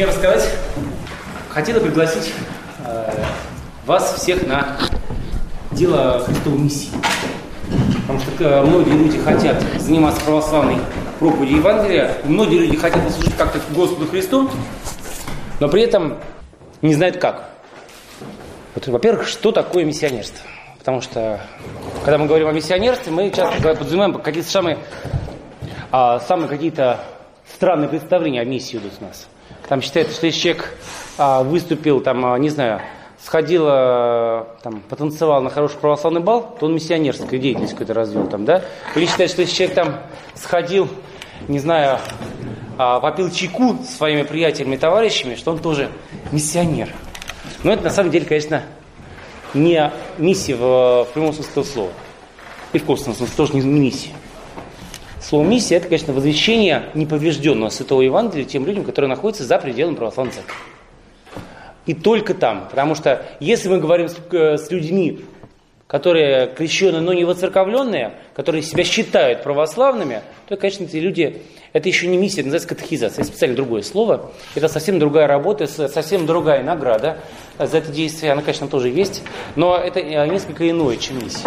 мне рассказать, хотела пригласить вас всех на дело Христовой миссии. Потому что многие люди хотят заниматься православной проповедью Евангелия, многие люди хотят послушать как-то Господу Христу, но при этом не знают как. Вот, во-первых, что такое миссионерство? Потому что, когда мы говорим о миссионерстве, мы часто подразумеваем какие-то самые какие-то странные представления о миссии идут у нас. Там считается, что если человек выступил, там, не знаю, сходил, там, потанцевал на хороший православный бал, то он миссионерскую деятельность какую-то развел там, да? Или считается, что если человек там сходил, не знаю, попил чайку со своими приятелями и товарищами, что он тоже миссионер. Но это на самом деле, конечно, не миссия в прямом смысле этого слова. И в косвенном смысле тоже не миссия. Слово «миссия» — это, конечно, возвещение неповрежденного Святого Евангелия тем людям, которые находятся за пределами православной церкви. И только там. Потому что если мы говорим с людьми, которые крещеные, но не воцерковленные, которые себя считают православными, то, конечно, эти люди, это еще не миссия, это называется катехизация. Это специально другое слово. Это совсем другая работа, совсем другая награда за это действие. Она, конечно, тоже есть, но это несколько иное, чем миссия.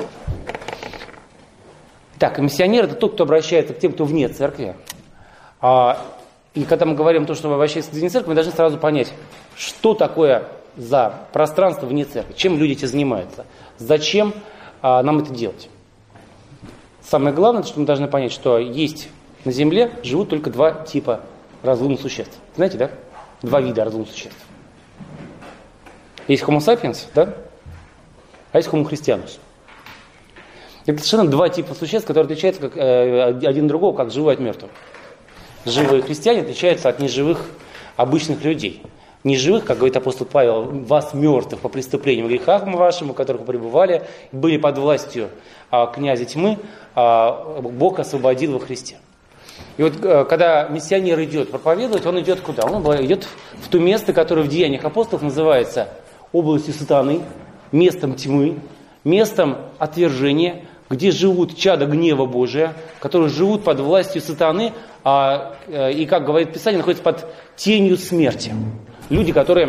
Так, миссионер — это тот, кто обращается к тем, кто вне церкви. И когда мы говорим о том, что мы обращаемся к вне церкви, мы должны сразу понять, что такое за пространство вне церкви, чем люди этим занимаются, зачем нам это делать. Самое главное, что мы должны понять, что есть на Земле, живут только два типа разумных существ. Знаете, да? Два вида разумных существ. Есть Homo sapiens, да? А есть Homo Christianus. Это совершенно два типа существ, которые отличаются как, один другого, как живой от мертвого. Живые христиане отличаются от неживых обычных людей. Неживых, как говорит апостол Павел, вас мертвых по преступлениям и грехам вашим, у которых вы пребывали, были под властью князя тьмы, Бог освободил во Христе. И вот когда миссионер идет проповедовать, он идет куда? Он идет в то место, которое в Деяниях апостолов называется областью сатаны, местом тьмы, местом отвержения, где живут чада гнева Божия, которые живут под властью сатаны, и, как говорит Писание, находятся под тенью смерти. Люди, которые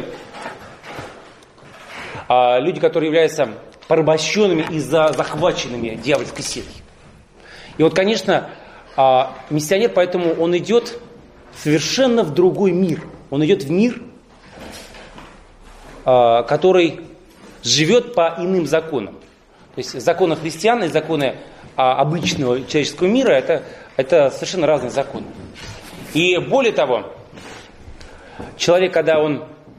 являются порабощенными и захваченными дьявольской силой. И вот, конечно, миссионер, поэтому он идет совершенно в другой мир. Он идет в мир, который живет по иным законам. То есть законы христиан и законы обычного человеческого мира это совершенно разные законы. И более того, человек, когда он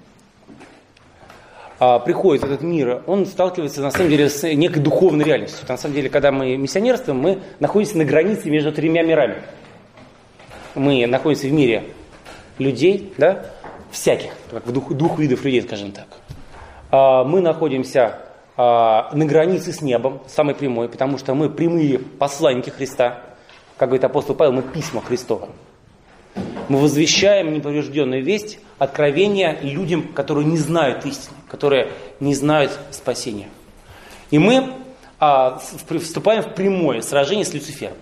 приходит в этот мир, он сталкивается на самом деле с некой духовной реальностью. На самом деле, когда мы миссионерствуем, мы находимся на границе между тремя мирами. Мы находимся в мире людей, да, всяких, как двух видов людей, скажем так. Мы находимся на границе с небом, самой прямой, потому что мы прямые посланники Христа. Как говорит апостол Павел, мы письма Христова. Мы возвещаем неповрежденную весть, откровения людям, которые не знают истины, которые не знают спасения. И мы вступаем в прямое сражение с Люцифером.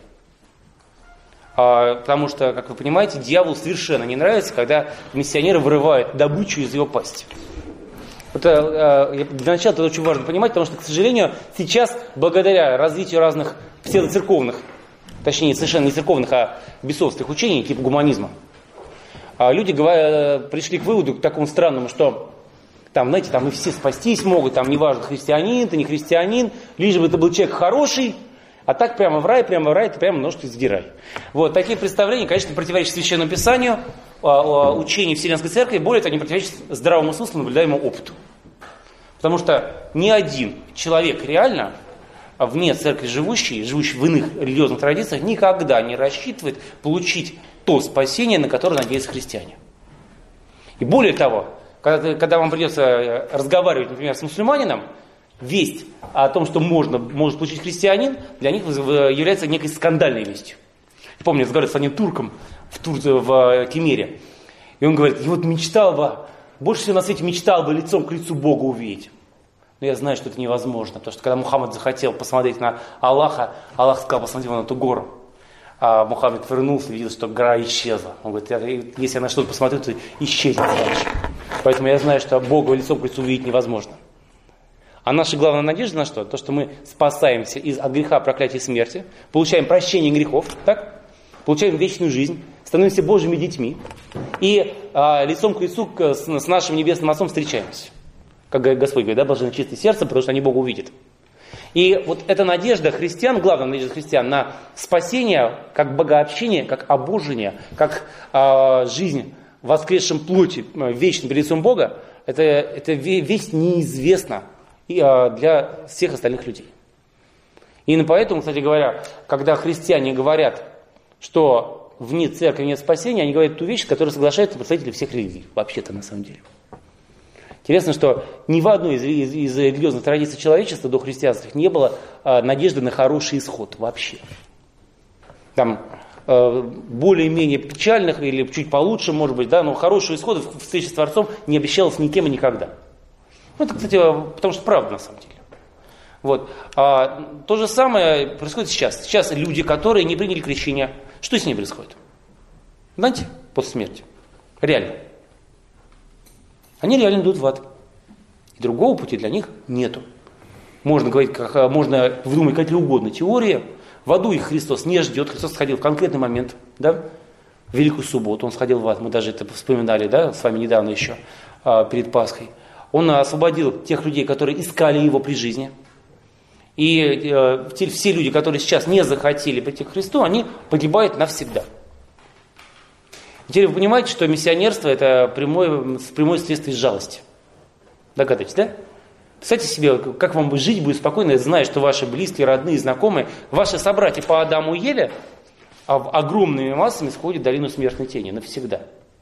Потому что, как вы понимаете, дьяволу совершенно не нравится, когда миссионеры вырывают добычу из его пасти. Для начала это очень важно понимать, потому что, к сожалению, сейчас, благодаря развитию разных псевдоцерковных, точнее, совершенно не церковных, а бесовских учений, типа гуманизма, люди пришли к выводу, к такому странному, что там, знаете, там и все спастись могут, там неважно, христианин, ты не христианин, лишь бы ты был человек хороший, а так прямо в рай, ты прямо ножки сдирай. Вот, такие представления, конечно, противоречат Священному Писанию, учению Вселенской Церкви, более того, они противоречат здравому смыслу, наблюдаемому опыту. Потому что ни один человек реально, вне церкви живущий в иных религиозных традициях, никогда не рассчитывает получить то спасение, на которое надеются христиане. И более того, когда вам придется разговаривать, например, с мусульманином, весть о том, что может получить христианин, для них является некой скандальной вестью. Я помню, я разговаривал с одним турком в Кемере, и он говорит, я вот больше всего на свете мечтал бы лицом к лицу Бога увидеть. Но я знаю, что это невозможно, потому что когда Мухаммад захотел посмотреть на Аллаха, Аллах сказал, посмотри на эту гору. А Мухаммед вернулся, видел, что гора исчезла. Он говорит, если я на что-то посмотрю, то исчезнет дальше. Поэтому я знаю, что Бога лицом к лицу увидеть невозможно. А наша главная надежда на что? То, что мы спасаемся от греха, проклятия и смерти, получаем прощение грехов, так? Получаем вечную жизнь, становимся Божьими детьми и лицом к лицу с нашим Небесным Отцом встречаемся. Как Господь говорит, да, блаженны чистые сердцем, потому что они Бога увидят. И вот эта надежда христиан, главная надежда христиан на спасение, как богообщение, как обожение, как жизнь в воскресшем плоти, вечно перед лицом Бога, это весть неизвестна для всех остальных людей. Именно поэтому, кстати говоря, когда христиане говорят, что вне церкви нет спасения, они говорят ту вещь, которая соглашается представители всех религий, вообще-то на самом деле. Интересно, что ни в одной из религиозных традиций человечества до христианских не было надежды на хороший исход вообще. Там более-менее печальных или чуть получше, может быть, да, но хорошего исхода в встрече с Творцом не обещалось никем и никогда. Ну, это, кстати, потому что правда на самом деле. Вот. То же самое происходит сейчас. Сейчас люди, которые не приняли крещение, что с ними происходит? Знаете, после смерти. Реально. Они реально идут в ад. И другого пути для них нету. Можно говорить, можно выдумать какие угодно теории. В аду их Христос не ждет. Христос сходил в конкретный момент, да? В Великую субботу он сходил в ад. Мы даже это вспоминали, да, с вами недавно еще, перед Пасхой. Он освободил тех людей, которые искали его при жизни. И все люди, которые сейчас не захотели прийти к Христу, они погибают навсегда. Теперь вы понимаете, что миссионерство это прямое следствие жалости. Догадываетесь, да? Представьте себе, как вам жить будет спокойно, зная, что ваши близкие, родные, знакомые, ваши собратья по Адаму и Еве огромными массами сходят в долину смертной тени навсегда.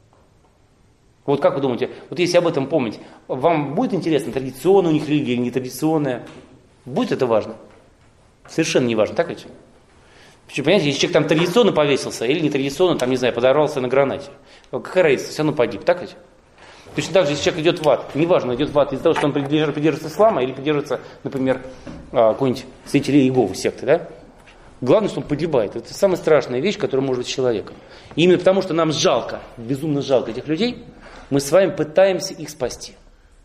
Вот как вы думаете, вот если об этом помнить, вам будет интересно, традиционная у них религия или нетрадиционная? Будет это важно? Совершенно не важно, так ведь? Понимаете, если человек там традиционно повесился или нетрадиционно, там, не знаю, подорвался на гранате, какая разница, все равно погиб, так ведь? Точно так же, если человек идет в ад, неважно, идет в ад из-за того, что он придерживается ислама или придерживается, например, какой-нибудь свидетелей Иеговы секты, да? Главное, что он погибает. Это самая страшная вещь, которая может быть с человеком. И именно потому, что нам жалко, безумно жалко этих людей, мы с вами пытаемся их спасти.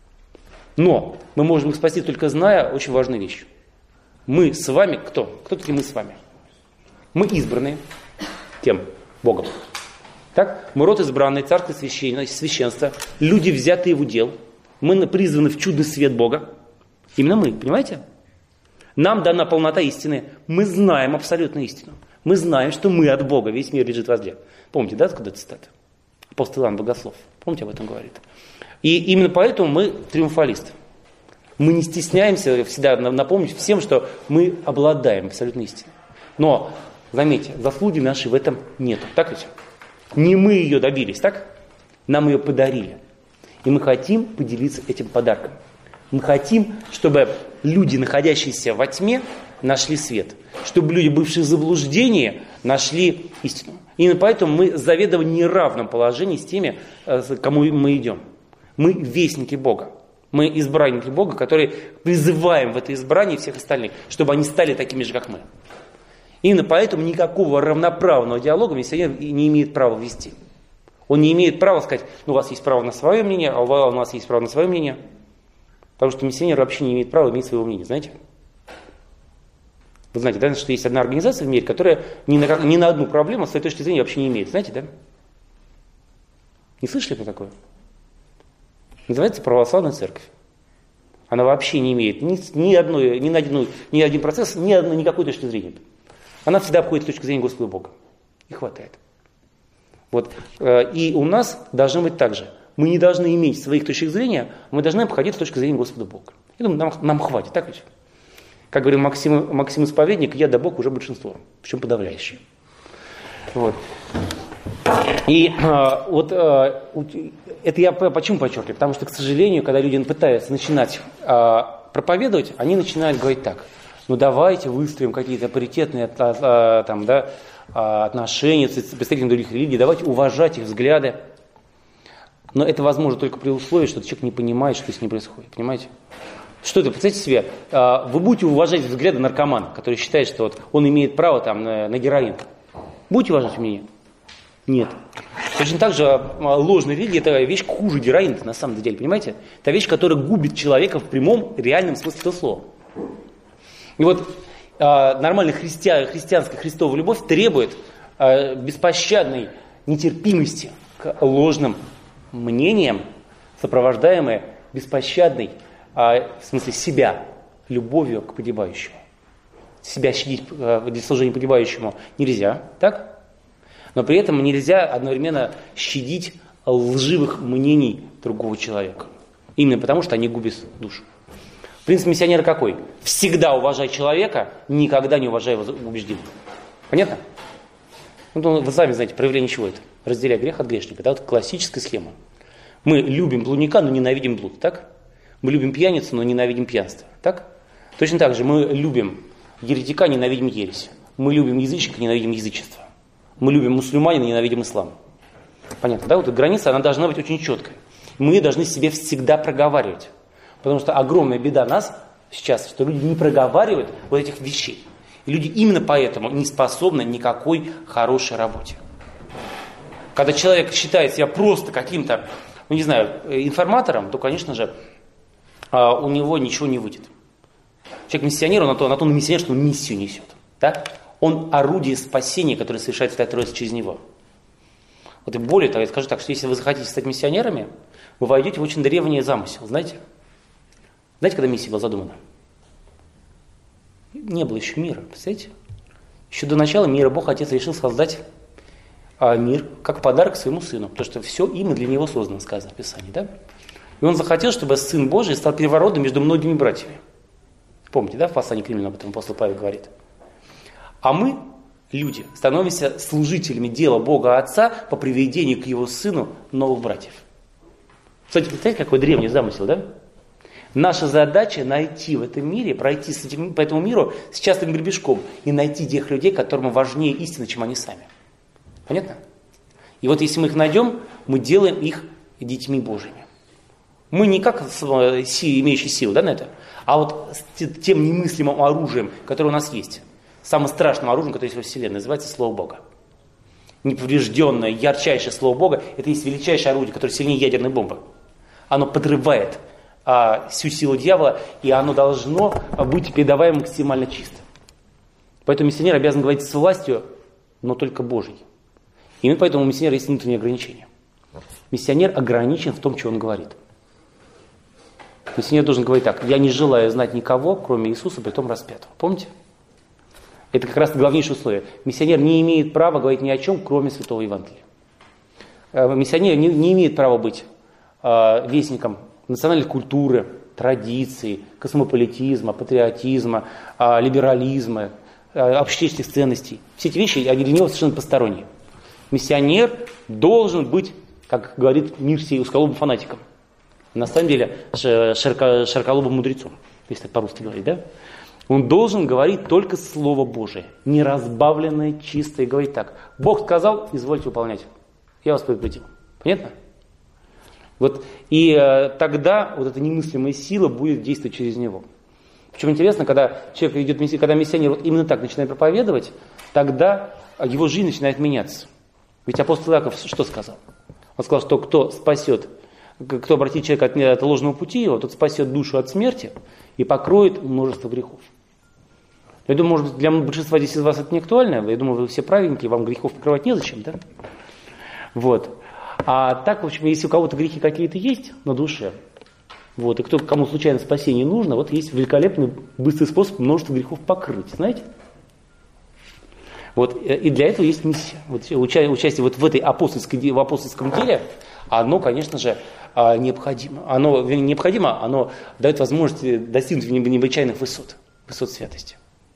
Но мы можем их спасти, только зная очень важную вещь. Мы с вами кто? Кто такие мы с вами? Мы избранные тем Богом. Так? Мы род избранный, царское священство, люди, взятые в удел. Мы призваны в чудный свет Бога. Именно мы, понимаете? Нам дана полнота истины. Мы знаем абсолютную истину. Мы знаем, что мы от Бога, весь мир лежит возле. Помните, да, откуда цитата? Апостол Иоанн Богослов. Помните, об этом говорит? И именно поэтому мы триумфалисты. Мы не стесняемся всегда напомнить всем, что мы обладаем абсолютной истиной. Но, заметьте, заслуги нашей в этом нету. Так ведь? Не мы ее добились, так? Нам ее подарили. И мы хотим поделиться этим подарком. Мы хотим, чтобы люди, находящиеся во тьме, нашли свет. Чтобы люди, бывшие в заблуждении, нашли истину. Именно поэтому мы в заведомо неравном положении с теми, к кому мы идем. Мы вестники Бога. Мы избранники Бога, которые призываем в это избрание всех остальных, чтобы они стали такими же, как мы. Именно поэтому никакого равноправного диалога миссионер не имеет права вести. Он не имеет права сказать, ну у вас есть право на свое мнение, а у нас есть право на свое мнение. Потому что миссионер вообще не имеет права иметь своего мнения, знаете? Вы знаете, да, что есть одна организация в мире, которая ни на одну проблему с своей точки зрения вообще не имеет. Знаете, да? Не слышали про такое? Называется православная церковь. Она вообще не имеет ни один процесс, никакой точки зрения. Она всегда обходит с точки зрения Господа Бога. И хватает. Вот. И у нас должно быть так же. Мы не должны иметь своих точек зрения, мы должны обходить с точки зрения Господа Бога. Я думаю, нам хватит, так ведь? Как говорил Максим Исповедник, я да Бог уже большинство, причем подавляющее. Вот. И это я почему подчеркиваю? Потому что, к сожалению, когда люди пытаются начинать проповедовать, они начинают говорить так. Ну давайте выстроим какие-то паритетные отношения с представителями других религий, давайте уважать их взгляды. Но это возможно только при условии, что человек не понимает, что с ним происходит. Понимаете? Что это? Представьте себе, вы будете уважать взгляды наркомана, который считает, что вот он имеет право там, на героин. Будете уважать мнение? Нет. Точно так же ложная религия – это вещь хуже героина на самом деле, понимаете? Это вещь, которая губит человека в прямом, реальном смысле этого слова. И вот нормальная христианская Христова любовь требует беспощадной нетерпимости к ложным мнениям, сопровождаемой беспощадной, в смысле себя, любовью к погибающему. Себя щадить для служения погибающему нельзя, так? Но при этом нельзя одновременно щадить лживых мнений другого человека. Именно потому, что они губят душу. Принцип миссионера какой? Всегда уважай человека, никогда не уважай его убеждения. Понятно? Ну, вы сами знаете, проявление чего это? Разделяй грех от грешника. Да? Вот классическая схема. Мы любим блудника, но ненавидим блуд. Так? Мы любим пьяницу, но ненавидим пьянство. Так? Точно так же мы любим еретика, ненавидим ересь. Мы любим язычника, ненавидим язычество. Мы любим мусульманина, ненавидим ислам. Понятно, да? Вот эта граница, она должна быть очень четкой. Мы ее должны себе всегда проговаривать. Потому что огромная беда нас сейчас, что люди не проговаривают вот этих вещей. И люди именно поэтому не способны никакой хорошей работе. Когда человек считает себя просто каким-то, ну не знаю, информатором, то, конечно же, у него ничего не выйдет. Человек-миссионер, он на то миссионер, что он миссию несет. Да? Он орудие спасения, которое совершает Святая Троица через него. Вот и более того, я скажу так, что если вы захотите стать миссионерами, вы войдете в очень древний замысел, знаете? Знаете, когда миссия была задумана? Не было еще мира, представляете? Еще до начала мира Бог Отец решил создать мир как подарок своему Сыну, потому что все им и для Него создано, сказано в Писании, да? И Он захотел, чтобы Сын Божий стал первородным между многими братьями. Помните, да, в послании к Римлянам об этом апостол Павел говорит. А мы, люди, становимся служителями дела Бога Отца по приведению к Его Сыну новых братьев. Кстати, представляете, какой древний замысел, да? Наша задача найти в этом мире, пройти по этому миру с частым гребешком и найти тех людей, которым важнее истина, чем они сами. Понятно? И вот если мы их найдем, мы делаем их детьми Божьими. Мы не как имеющие силу, да, на это, а вот с тем немыслимым оружием, которое у нас есть. Самым страшным оружием, которое есть во Вселенной, называется Слово Бога. Неповрежденное, ярчайшее Слово Бога, это есть величайшее орудие, которое сильнее ядерной бомбы. Оно подрывает всю силу дьявола, и оно должно быть передаваемо максимально чисто. Поэтому миссионер обязан говорить с властью, но только Божьей. Именно поэтому у миссионера есть внутренние ограничения. Миссионер ограничен в том, что он говорит. Миссионер должен говорить так: я не желаю знать никого, кроме Иисуса, притом распятого. Помните? Это как раз главнейшее условие. Миссионер не имеет права говорить ни о чем, кроме Святого Евангелия. Миссионер не имеет права быть вестником национальной культуры, традиций, космополитизма, патриотизма, либерализма, общественных ценностей. Все эти вещи, они для него совершенно посторонние. Миссионер должен быть, как говорит мир сей, узколобым фанатиком. На самом деле широколобым мудрецом, если так по-русски говорить, да? Он должен говорить только Слово Божие, неразбавленное, чистое, и говорить так: Бог сказал, извольте выполнять. Я вас предупредил. Понятно? Вот, и тогда вот эта немыслимая сила будет действовать через него. Причем интересно, когда человек идет, когда миссионер вот именно так начинает проповедовать, тогда его жизнь начинает меняться. Ведь апостол Иаков что сказал? Он сказал, что кто обратит человека от ложного пути его, тот спасет душу от смерти и покроет множество грехов. Я думаю, может быть, для большинства здесь из вас это не актуально. Я думаю, вы все праведненькие, вам грехов покрывать незачем, да? Вот. А так, в общем, если у кого-то грехи какие-то есть на душе, вот, и кому случайно спасение нужно, вот есть великолепный, быстрый способ множество грехов покрыть, знаете? Вот, и для этого есть миссия. Вот, участие вот в этой апостольском деле, оно, конечно же, необходимо. Оно дает возможность достигнуть необычайных высот святости.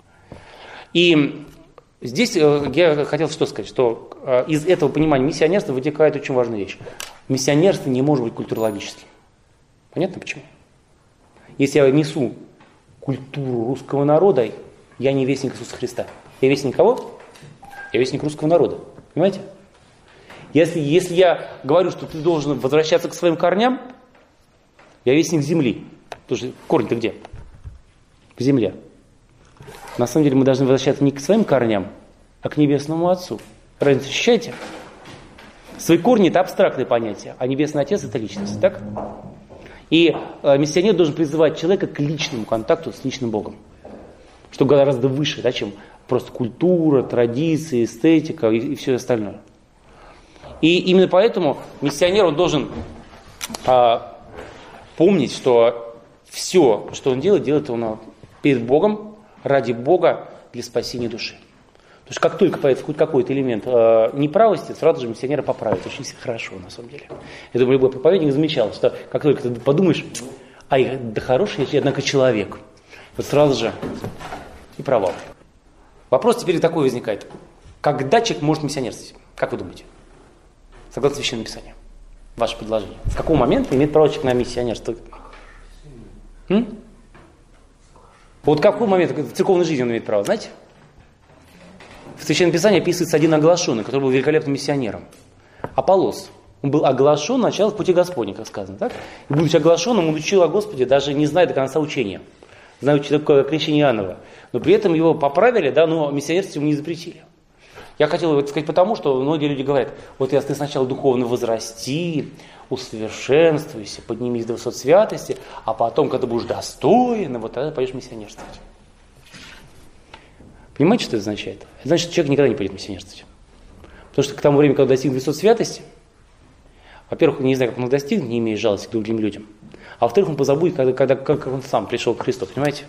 И здесь я хотел что сказать, что из этого понимания миссионерства вытекает очень важная вещь. Миссионерство не может быть культурологическим. Понятно почему? Если я несу культуру русского народа, я не вестник Иисуса Христа. Я вестник кого? Я вестник русского народа. Понимаете? Если я говорю, что ты должен возвращаться к своим корням, я вестник земли. Потому что корень-то где? В земле. На самом деле мы должны возвращаться не к своим корням, а к Небесному Отцу. Разницу ощущаете? Свои корни – это абстрактное понятие, а Небесный Отец – это личность, так? И миссионер должен призывать человека к личному контакту с личным Богом, что гораздо выше, да, чем просто культура, традиции, эстетика и все остальное. И именно поэтому миссионер, он должен помнить, что все, что он делает он перед Богом, ради Бога, для спасения души. Потому что как только появится хоть какой-то элемент неправости, сразу же миссионера поправит. Очень хорошо, на самом деле. Я думаю, любой проповедник замечал, что как только ты подумаешь, да хороший я, однако, человек, вот сразу же и провал. Вопрос теперь такой возникает. Когда человек может миссионерствовать? Как вы думаете? Согласно Священному Писанию. Ваше предложение. С какого момента имеет право человек на миссионерство? Вот в какой момент в церковной жизни он имеет право, знаете? В Священном Писании описывается один оглашенный, который был великолепным миссионером. Аполлос. Он был оглашен, начал в пути Господня, как сказано, так? И будучи оглашенным, он учил о Господе, даже не зная до конца учения. Зная, что такое крещение Иоаннова. Но при этом его поправили, да, но миссионерство ему не запретили. Я хотел это сказать потому, что многие люди говорят, вот если ты сначала духовно возрасти, усовершенствуйся, поднимись до высот святости, а потом, когда будешь достоин, вот тогда пойдешь миссионерствовать. Понимаете, что это означает? Это значит, что человек никогда не пойдет миссионерствовать. Потому что к тому времени, когда достигнет высот святости, во-первых, он не знает, как он их достигнет, не имея жалости к другим людям. А во-вторых, он позабудет, как он сам пришел к Христу, понимаете?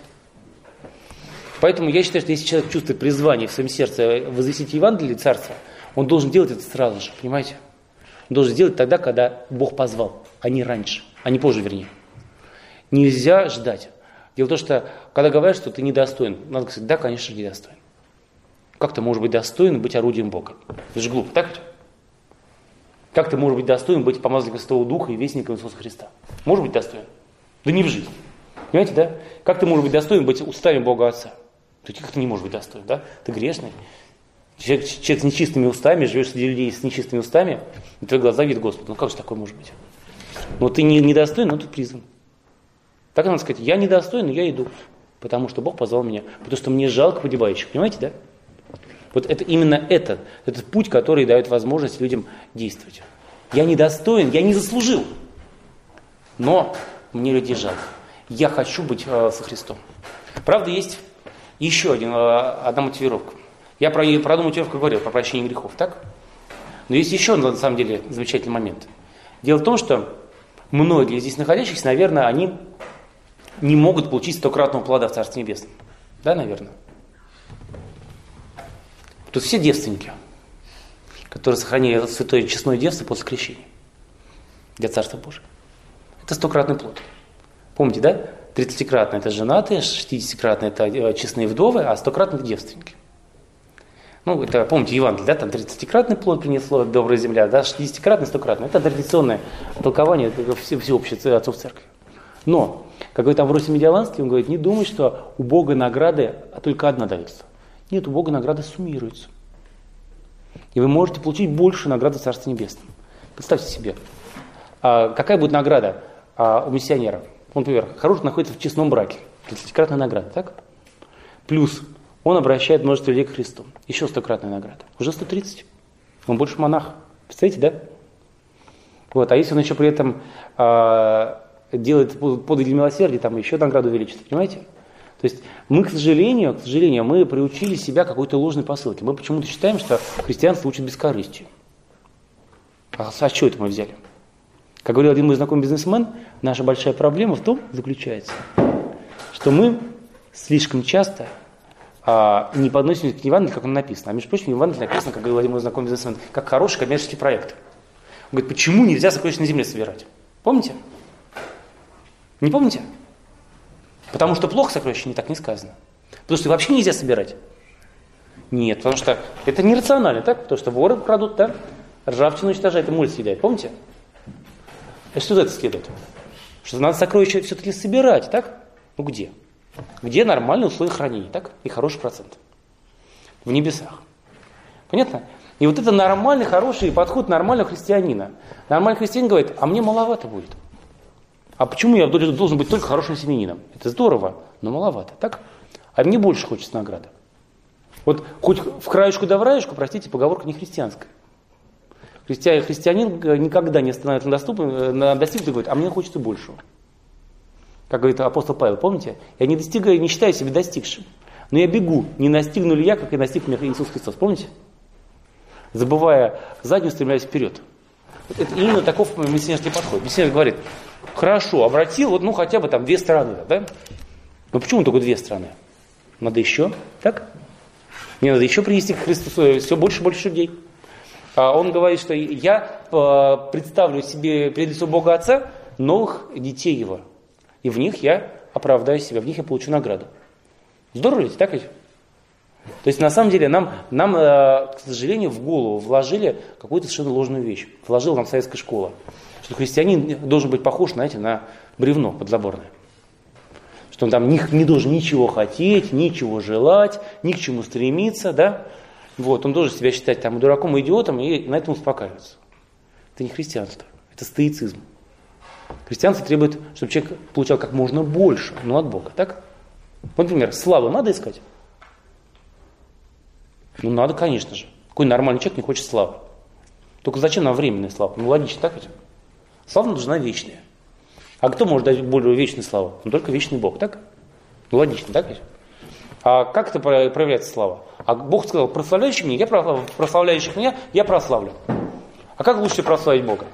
Поэтому я считаю, что если человек чувствует призвание в своем сердце возвестить Евангелие Царства, он должен делать это сразу же, понимаете? Он должен делать тогда, когда Бог позвал, а не раньше, а не позже, вернее. Нельзя ждать. Дело в том, что когда говорят, что ты недостоин, надо сказать, да, конечно, недостоин. Как ты можешь быть достоин быть орудием Бога? Это же глупо, так? Как ты можешь быть достоин быть помазанником Святого Духа и вестником Иисуса Христа? Можешь быть достоин? Да не в жизни. Понимаете, да? Как ты можешь быть достоин быть устами Бога Отца? Как ты не можешь быть достоин, да? Ты грешный. Человек с нечистыми устами, живешь среди людей с нечистыми устами, и твои глаза видят Господа. Ну как же такое может быть? Но ты не достоин, но ты призван. Так надо сказать, я недостоин, но я иду, потому что Бог позвал меня, потому что мне жалко погибающих. Понимаете, да? Вот это именно этот путь, который дает возможность людям действовать. Я недостоин, я не заслужил, но мне людей жалко. Я хочу быть со Христом. Правда, есть еще одна мотивировка. Я про одну мотивировку говорил, про прощение грехов, так? Но есть еще, на самом деле, замечательный момент. Дело в том, что многие здесь находящихся, наверное, они не могут получить 100-кратного плода в Царстве Небесном. Да, наверное? Тут все девственники, которые сохранили святое честное девство после крещения для Царства Божьего. Это 100-кратный плод. Помните, да? 30-кратно это женатые, 60-кратно это честные вдовы, а 100-кратно это девственники. Ну, это, помните, Евангелие, да, там 30-кратный плод принесло добрая земля, да, 60-кратный, 100-кратный. Это традиционное толкование всеобщее отцов церкви. Но, как говорит Амвросий Медиаланский, он говорит, не думай, что у Бога награды только одна дается. Нет, у Бога награды суммируются. И вы можете получить больше награды в Царстве Небесном. Представьте себе, какая будет награда у миссионера. Он, например, хороший находится в честном браке. 30-кратная награда, так? Плюс он обращает множество людей к Христу. Еще 100-кратная награда. Уже 130. Он больше монах. Представляете, да? Вот. А если он еще при этом делает подвиг для милосердия, там еще награду увеличится, понимаете? То есть мы, к сожалению, мы приучили себя какой-то ложной посылке. Мы почему-то считаем, что христианство учит бескорыстию. А что это мы взяли? Как говорил один мой знакомый бизнесмен, наша большая проблема в том заключается, что мы слишком часто не подносим к Евангелию, как оно написано. А между прочим, Евангелие написано, как говорил один мой знакомый бизнесмен, как хороший коммерческий проект. Он говорит, почему нельзя сокровища на земле собирать? Помните? Не помните? Потому что плохо сокровища, не так не сказано. Потому что вообще нельзя собирать. Нет, потому что это нерационально, так? Потому что воры крадут, да? Ржавчину уничтожают, и моль съедает. Помните? А что из этого следует? Что надо сокровища все-таки собирать, так? Ну где? Где нормальные условия хранения, так? И хороший процент. В небесах. Понятно? И вот это нормальный, хороший подход нормального христианина. Нормальный христианин говорит, а мне маловато будет. А почему я должен быть только хорошим семьянином? Это здорово, но маловато, так? А мне больше хочется награды. Вот хоть в краешку да в раюшку, простите, поговорка не христианская. Христианин никогда не становится на достигнутом и говорит, а мне хочется большего. Как говорит апостол Павел, помните? Я не достигаю, не считаю себя достигшим. Но я бегу, не настигну ли я, как и настиг меня Иисус Христос. Помните? Забывая заднюю, стремляясь вперед. Это именно таков миссионерский подход. Миссионер говорит, хорошо, обратил, вот, хотя бы там 2 страны, да? Но почему только 2 страны? Надо еще, так? Мне надо еще принести к Христу все больше и больше людей. Он говорит, что я представлю себе перед лицом Бога Отца новых детей Его. И в них я оправдаю себя, в них я получу награду. Здорово ведь, так ведь? То есть на самом деле нам, к сожалению, в голову вложили какую-то совершенно ложную вещь. Вложила нам советская школа. Что христианин должен быть похож, знаете, на бревно подзаборное. Что он там не должен ничего хотеть, ничего желать, ни к чему стремиться, да? Вот, он должен себя считать там дураком и идиотом, и на этом успокаиваться. Это не христианство, это стоицизм. Христианство требует, чтобы человек получал как можно больше, но от Бога, так? Вот, например, славу надо искать? Надо, конечно же. Какой нормальный человек не хочет славы? Только зачем нам временная слава? Логично, так ведь? Слава нужна вечная. А кто может дать более вечную славу? Только вечный Бог, так? Логично, так ведь? А как это проявляется слава? А Бог сказал, прославляющих меня, я прославлю. А как лучше прославить Бога?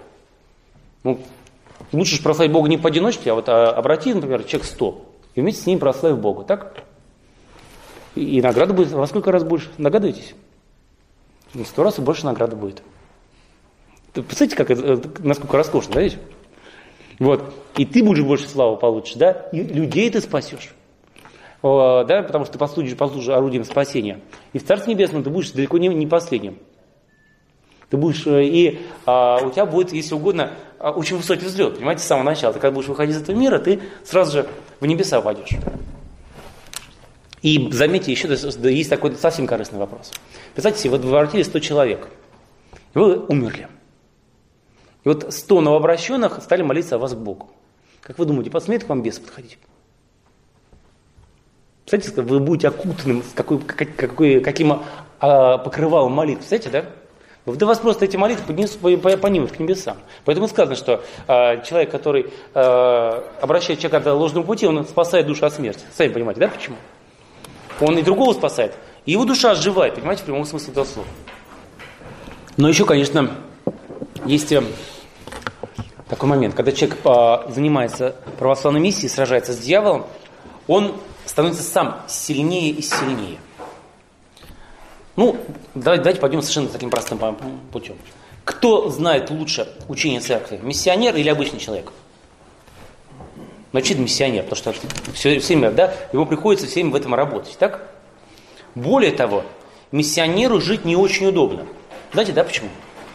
Лучше же прославить Бога не поодиночке, а вот обрати, например, человек 100, и вместе с ним прославь Бога, так? И награда будет во сколько раз больше? Догадываетесь? В 100 раз и больше награда будет. Представляете, насколько роскошно, да, ведь? Вот. И ты будешь больше славы получишь, да? И людей ты спасешь. Да, потому что ты послужишь орудием спасения. И в Царстве Небесном ты будешь далеко не последним. Ты будешь, у тебя будет, если угодно, очень высокий взлет, понимаете, с самого начала. Ты когда будешь выходить из этого мира, ты сразу же в небеса пойдешь. И заметьте, еще есть такой совсем корыстный вопрос. Представьте себе, вы обратили 100 человек, и вы умерли. И вот 100 новообращенных стали молиться о вас к Богу. Как вы думаете, посмеет к вам бес подходить? Представляете, вы будете окутанным каким покрывалом молитв. Представляете, да? Да вас просто эти молитвы поднимут к небесам. Поэтому сказано, что человек, который обращает человека к ложному пути, он спасает душу от смерти. Сами понимаете, да, почему? Он и другого спасает, и его душа оживает, понимаете, в прямом смысле этого слова. Но еще, конечно, есть такой момент, когда человек занимается православной миссией, сражается с дьяволом, он становится сам сильнее и сильнее. Давайте пойдем совершенно таким простым путем. Кто знает лучше учение церкви, миссионер или обычный человек? Очевидно, миссионер, потому что все время, да, ему приходится все время в этом работать, так? Более того, миссионеру жить не очень удобно. Знаете, да, почему?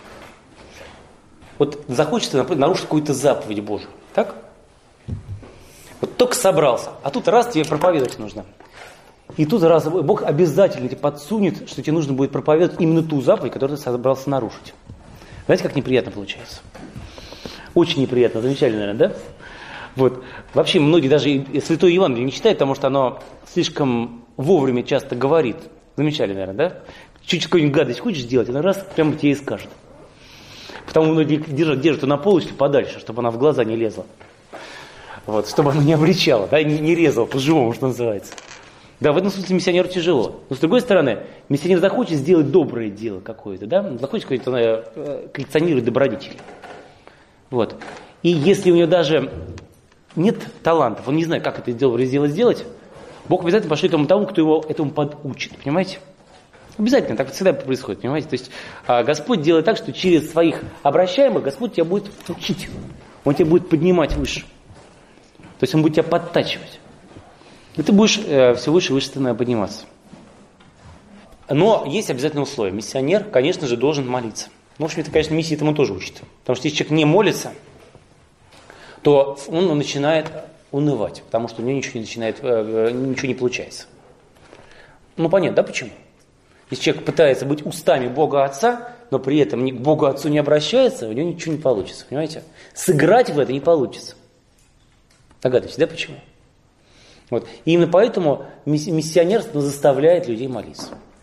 Вот захочется, например, нарушить какую-то заповедь Божию, так? Вот только собрался, а тут раз тебе проповедовать нужно. И тут раз Бог обязательно тебе подсунет, что тебе нужно будет проповедовать именно ту заповедь, которую ты собрался нарушить. Знаете, как неприятно получается? Очень неприятно, замечательно, наверное, да? Вот. Вообще многие даже и Святое Евангелие не читают, потому что оно слишком вовремя часто говорит. Замечали, наверное, да? Чуть какую-нибудь гадость хочешь сделать, она раз прямо тебе и скажет. Потому многие держат ее на полочке подальше, чтобы она в глаза не лезла. Вот, чтобы она не обличала, да, не резала по-живому, что называется. Да, в этом смысле миссионеру тяжело. Но с другой стороны, миссионер захочет сделать доброе дело какое-то, да? Он захочет коллекционировать добродетели. Вот. И если у него даже нет талантов, он не знает, как это дело сделать, Бог обязательно пошлет ему того, кто его этому подучит, понимаете? Обязательно, так всегда происходит, понимаете? То есть Господь делает так, что через своих обращаемых Господь тебя будет учить, Он тебя будет поднимать выше. То есть Он будет тебя подтачивать. И ты будешь все выше и выше подниматься. Но есть обязательное условие. Миссионер, конечно же, должен молиться. Ну, в общем, это, конечно, миссия этому тоже учит. Потому что если человек не молится, то он начинает унывать, потому что у него ничего не получается. Ну, понятно, да, почему? Если человек пытается быть устами Бога Отца, но при этом к Богу Отцу не обращается, у него ничего не получится, понимаете? Сыграть в это не получится. Догадываетесь, да, почему? Вот. И именно поэтому миссионерство заставляет людей молиться.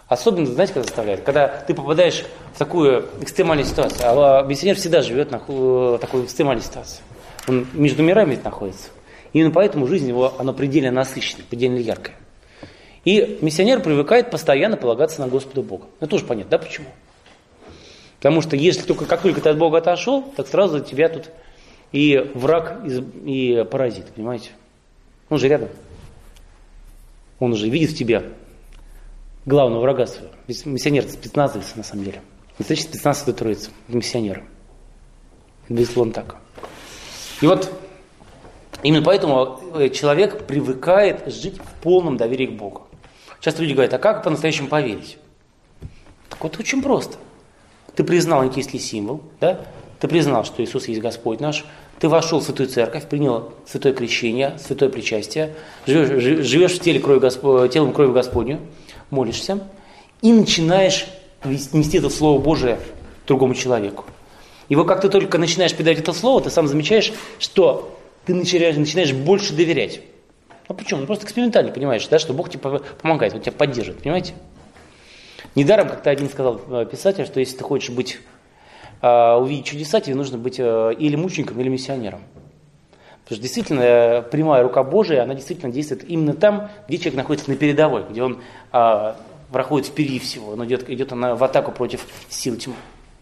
Особенно, знаете, когда заставляет? Когда ты попадаешь в такую экстремальную ситуацию. А миссионер всегда живет в такой экстремальной ситуации. Он между мирами находится. Именно поэтому жизнь его, она предельно насыщенная, предельно яркая. И миссионер привыкает постоянно полагаться на Господа Бога. Ну, тоже понятно, да, почему? Потому что если как только ты от Бога отошел, так сразу тебя тут и враг, и паразит, понимаете? Он же рядом. Он уже видит в тебе главного врага своего. Ведь миссионер это спецназовец, на самом деле. Не значит спецназ это троица, миссионеры. Безусловно так. И вот именно поэтому человек привыкает жить в полном доверии к Богу. Часто люди говорят, а как по-настоящему поверить? Так вот очень просто. Ты признал некий символ, да? Ты признал, что Иисус есть Господь наш, ты вошел в Святую Церковь, принял святое крещение, святое причастие, живешь в телом крови Господню, молишься и начинаешь нести это Слово Божие другому человеку. И вот как ты только начинаешь передавать это Слово, ты сам замечаешь, что ты начинаешь больше доверять. Ну почему? Ну просто экспериментально понимаешь, да, что Бог тебе помогает, Он тебя поддерживает, понимаете? Недаром как-то один сказал писатель, что если ты хочешь увидеть чудеса, тебе нужно быть или мучеником, или миссионером. Потому что действительно прямая рука Божия, она действительно действует именно там, где человек находится на передовой, где он проходит впереди всего, он идет в атаку против сил тьмы.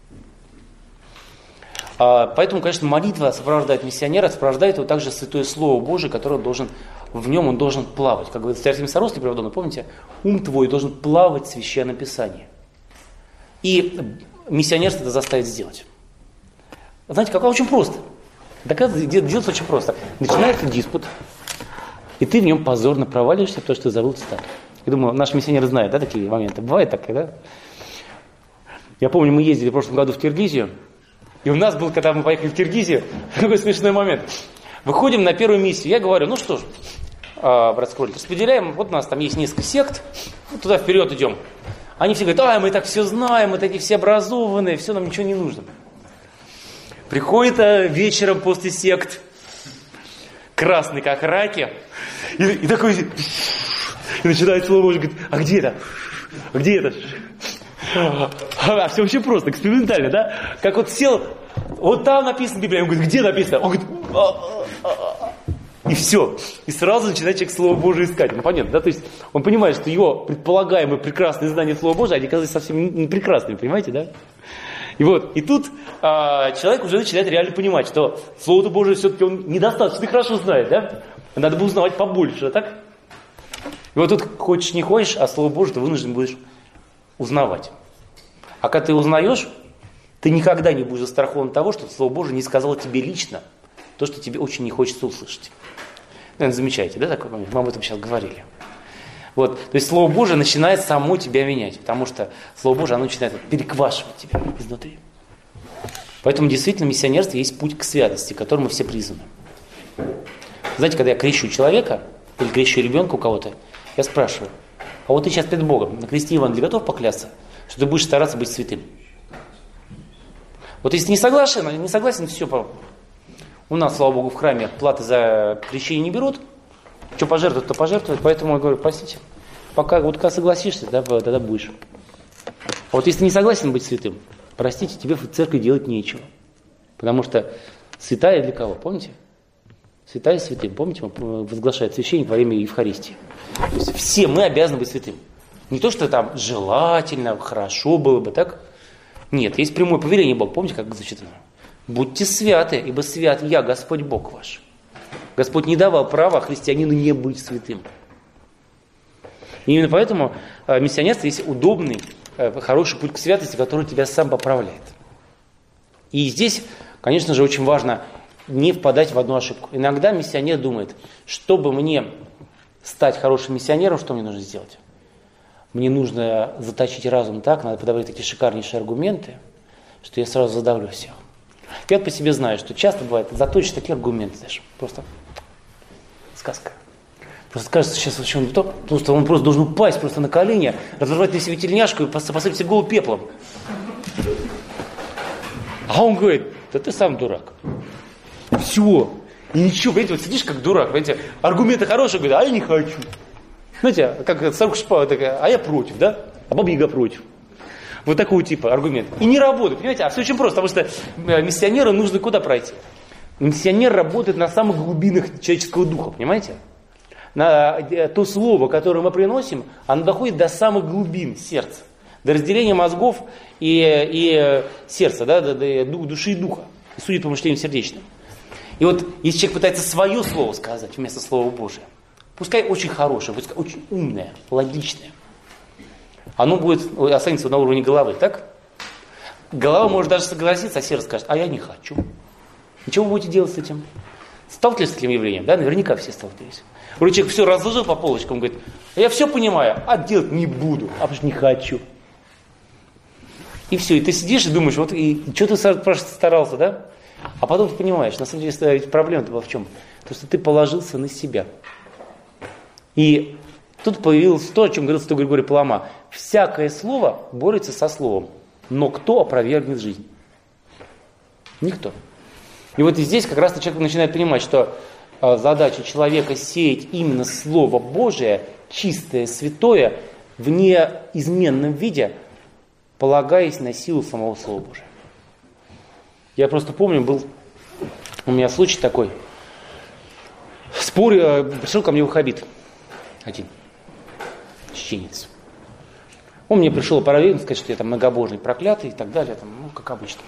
Поэтому, конечно, молитва сопровождает миссионера, сопровождает его также Святое Слово Божие, которое в нем он должен плавать. Как говорит Старый Саровский Преподобный, помните, ум твой должен плавать в Священном Писании. И миссионерство это заставит сделать. Знаете, как очень просто. Делается очень просто. Начинается диспут, и ты в нем позорно проваливаешься, потому что ты забыл цитату. Я думаю, наш миссионер знает, да, такие моменты. Бывает такое, да? Я помню, мы ездили в прошлом году в Киргизию, и у нас был, когда мы поехали в Киргизию, такой смешной момент. Выходим на первую миссию, я говорю, ну что ж, брат Скроль, распределяем, вот у нас там есть несколько сект, вот туда вперед идем. Они все говорят, мы так все знаем, мы такие все образованные, все, нам ничего не нужно. Приходит вечером после сект, красный как раки, и такой, и начинает слово Божие, говорит, а где это? А где это? Все очень просто, экспериментально, да? Как вот сел, вот там написано в Библии, он говорит, где написано? Он говорит, и все. И сразу начинает человек Слово Божие искать. Ну, понятно, да? То есть он понимает, что его предполагаемые прекрасные знания Слова Божия, они оказываются совсем не прекрасными, понимаете, да? И тут человек уже начинает реально понимать, что Слово Божие все-таки он недостаточно хорошо знает, да? Надо бы узнавать побольше, так? И вот тут хочешь не хочешь, а Слово Божие ты вынужден будешь узнавать. А когда ты узнаешь, ты никогда не будешь застрахован того, что Слово Божие не сказало тебе лично то, что тебе очень не хочется услышать. Наверное, замечаете, да, такой момент? Мы об этом сейчас говорили. Вот, то есть Слово Божие начинает само тебя менять, потому что Слово Божие, оно начинает переквашивать тебя изнутри. Поэтому действительно миссионерство есть путь к святости, к которому мы все призваны. Знаете, когда я крещу человека, или крещу ребенка у кого-то, я спрашиваю, а вот ты сейчас перед Богом на кресте Евангелия готов поклясться, что ты будешь стараться быть святым? Вот если не согласен, все. У нас, слава Богу, в храме платы за крещение не берут. Что пожертвуют, то пожертвуют. Поэтому я говорю, простите, когда согласишься, да, тогда будешь. А вот если не согласен быть святым, простите, тебе в церкви делать нечего. Потому что святая для кого? Помните? Святая святым. Помните, возглашает священник во время Евхаристии. То есть все мы обязаны быть святым. Не то, что там желательно, хорошо было бы, так? Нет, есть прямое повеление Бога. Помните, как звучит оно? Будьте святы, ибо свят я, Господь Бог ваш. Господь не давал права христианину не быть святым. И именно поэтому миссионерство есть удобный, хороший путь к святости, который тебя сам поправляет. И здесь, конечно же, очень важно не впадать в одну ошибку. Иногда миссионер думает, чтобы мне стать хорошим миссионером, что мне нужно сделать? Мне нужно заточить разум так, надо подобрать такие шикарнейшие аргументы, что я сразу задавлю всех. Я по себе знаю, что часто бывает, заточишь такие аргументы, знаешь, просто сказка. Просто кажется, сейчас вообще он просто должен упасть просто на колени, разорвать на себе тельняшку и посыпать себе голову пеплом. А он говорит, да ты сам дурак. Все. И ничего, понимаете, вот сидишь как дурак, понимаете, аргументы хорошие, говорит, а я не хочу. Знаете, как старуха шпала такая, а я против, да? а Баба Яга против. Вот такого типа аргумент. И не работает, понимаете? А все очень просто, потому что миссионеру нужно куда пройти? Миссионер работает на самых глубинах человеческого духа, понимаете? То слово, которое мы приносим, оно доходит до самых глубин сердца, до разделения мозгов и сердца, да, до души и духа, и судит по мышлениям сердечным. И вот если человек пытается свое слово сказать вместо слова Божия, пускай очень хорошее, пускай очень умное, логичное, оно останется на уровне головы, так? Голова может даже согласиться, а сердце скажет, а я не хочу. И что вы будете делать с этим? Сталкивались с таким явлением? Да, наверняка все сталкивались. Вроде человек все разложил по полочкам, он говорит, я все понимаю, а делать не буду, а потому что не хочу. И все, и ты сидишь и думаешь, вот и что ты старался, да? А потом ты понимаешь, на самом деле проблема-то была в чем? То, что ты положился на себя. И тут появилось то, о чем говорил святой Григорий Палама. Всякое слово борется со словом, но кто опровергнет жизнь? Никто. И вот здесь как раз человек начинает понимать, что задача человека сеять именно Слово Божие, чистое, святое, в неизменном виде, полагаясь на силу самого Слова Божия. Я просто помню, был у меня случай такой. Пришел ко мне ваххабит один, чеченец. Он мне пришел параллельно сказать, что я там многобожный, проклятый и так далее, как обычно.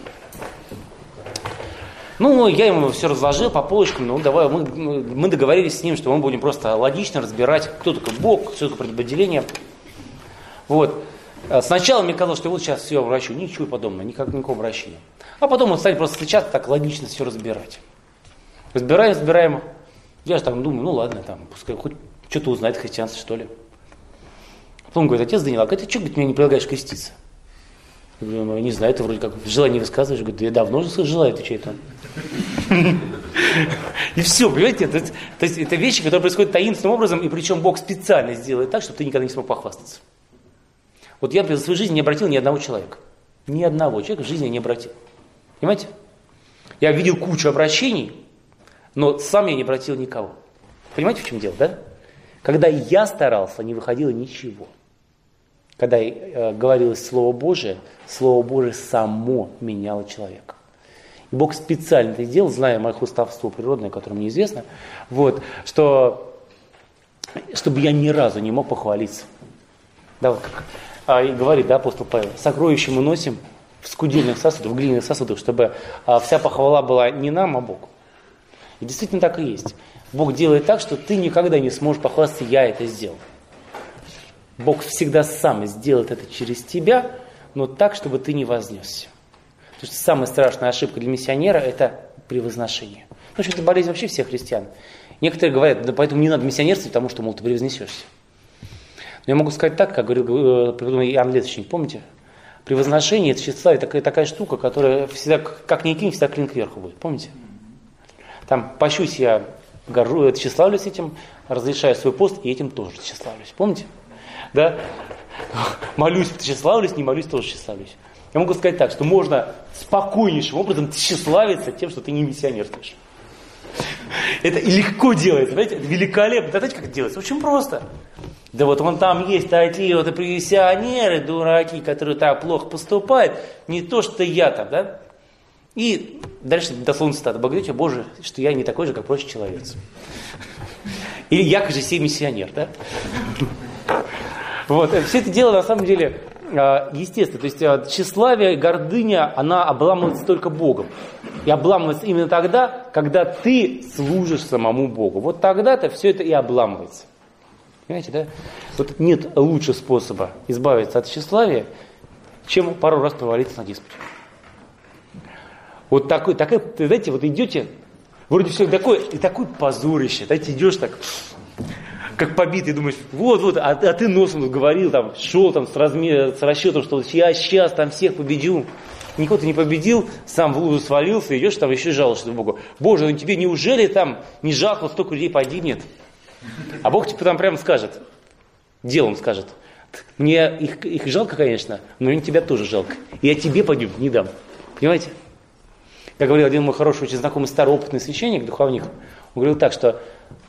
Я ему все разложил по полочкам, давай, мы договорились с ним, что мы будем просто логично разбирать, кто такой Бог, что такое предопределение. Вот. Сначала мне казалось, что вот сейчас все обращу, ничего подобного, никакого обращения. А потом он станет просто встречаться, так логично все разбирать. Разбираем. Я же там думаю, ладно, пускай хоть что-то узнает христианство, что ли. Потом говорит, отец Данила, ты что, меня не предлагаешь креститься? Я говорю, я не знаю, ты вроде как желание высказываешь. Я говорю, да я давно же желаю, ты что это? И все, понимаете? То есть это вещи, которые происходят таинственным образом, и причем Бог специально сделает так, чтобы ты никогда не смог похвастаться. Вот я за свою жизнь не обратил ни одного человека. Ни одного человека в жизни не обратил. Понимаете? Я видел кучу обращений, но сам я не обратил никого. Понимаете, в чем дело, да? Когда я старался, не выходило ничего. Когда говорилось Слово Божие само меняло человека. И Бог специально это сделал, зная мое хвастовство природное, которое мне известно, чтобы я ни разу не мог похвалиться. Да, вот как и говорит апостол Павел, сокровища мы носим в скудельных сосудах, в глиняных сосудах, чтобы вся похвала была не нам, а Богу. И действительно так и есть. Бог делает так, что ты никогда не сможешь похвастаться, я это сделал. Бог всегда сам сделает это через тебя, но так, чтобы ты не вознесся. Потому что самая страшная ошибка для миссионера – это превозношение. Потому что это болезнь вообще всех христиан. Некоторые говорят, да поэтому не надо миссионерствовать, потому что, мол, ты превознесешься. Но я могу сказать так, как говорил Иоанн Леточник, помните? Превозношение – это тщеславие, такая штука, которая всегда, как ни кинь, всегда клин кверху будет. Помните? Там пощусь я, тщеславлюсь этим, разрешаю свой пост, и этим тоже тщеславлюсь. Помните? Да? Молюсь, тщеславлюсь, не молюсь, тоже тщеславлюсь. Я могу сказать так, что можно спокойнейшим образом тщеславиться тем, что ты не миссионерствуешь. Это и легко делается, знаете, это великолепно. Да, знаете, как это делается? Очень просто. Да вот вон там есть такие вот миссионеры, дураки, которые так плохо поступают, не то, что я там, да? И дальше дословно цитата. Благодарю тебя, Боже, что я не такой же, как прочий человек. Или я, же сей миссионер, да? Вот, все это дело на самом деле естественно. То есть тщеславие, гордыня, она обламывается только Богом. И обламывается именно тогда, когда ты служишь самому Богу. Вот тогда-то все это и обламывается. Понимаете, да? Вот нет лучшего способа избавиться от тщеславия, чем пару раз провалиться на диспуте. Вот такой, знаете, вот идете, вроде все такое, и такое позорище, знаете, идешь так, как побитый, думаешь, вот, а ты носом говорил, там, шел там с расчетом, что я сейчас там всех победю. Никого ты не победил, сам в лужу свалился, идешь там еще жалуешься Богу. Боже, ну тебе неужели там не жалко, вот столько людей погибнет? А Бог тебе там прямо скажет, делом скажет, мне их жалко, конечно, но мне тебя тоже жалко. И я тебе погиб не дам. Понимаете? Как говорил один мой хороший, очень знакомый староопытный священник, духовник, он говорил так, что